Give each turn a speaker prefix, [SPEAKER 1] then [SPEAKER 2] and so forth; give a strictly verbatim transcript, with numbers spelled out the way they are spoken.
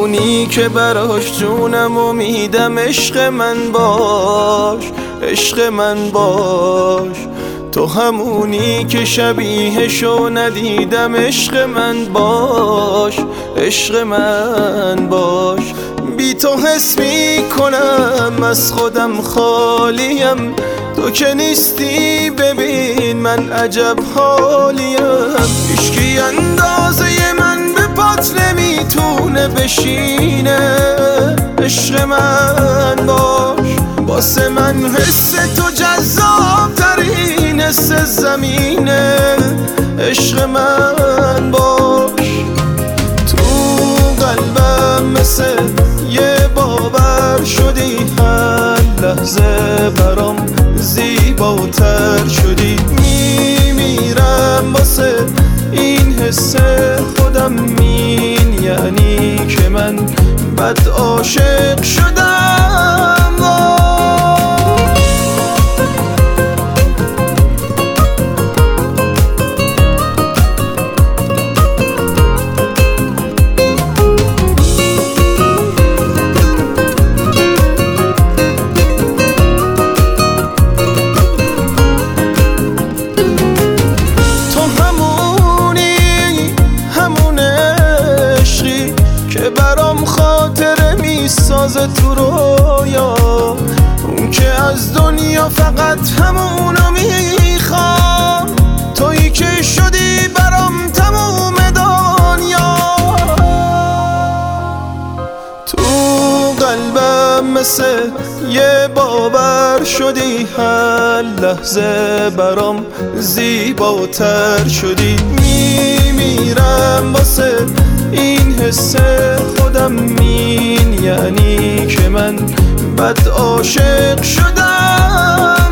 [SPEAKER 1] همونی که براش جونم و میدم، عشق من باش، عشق من باش. تو همونی که شبیهشو ندیدم، عشق من باش، عشق من باش. بی تو حس میکنم از خودم خالیم، تو که نیستی ببین من عجب حالیم. هیچکی اندازه من به پات نمیتونه بشینه، عشق من باش. واسه من حس تو جذاب ترین حس زمینه، عشق من باش. تو قلبم مثل یه باور شدی، هر لحظه برام زیباتر شدی. میمیرم واسه این حس خودم، این یعنی که من بد عاشق شدم. برام خاطره میسازه تو رویا، اون که از دنیا فقط همونو میخوام. تویی که شدی برام تموم دنیا. تو قلبم مثل یه باور شدی، هر لحظه برام زیباتر شدی. میمیرم واسه این حس خودم، این یعنی که من بد عاشق شدم.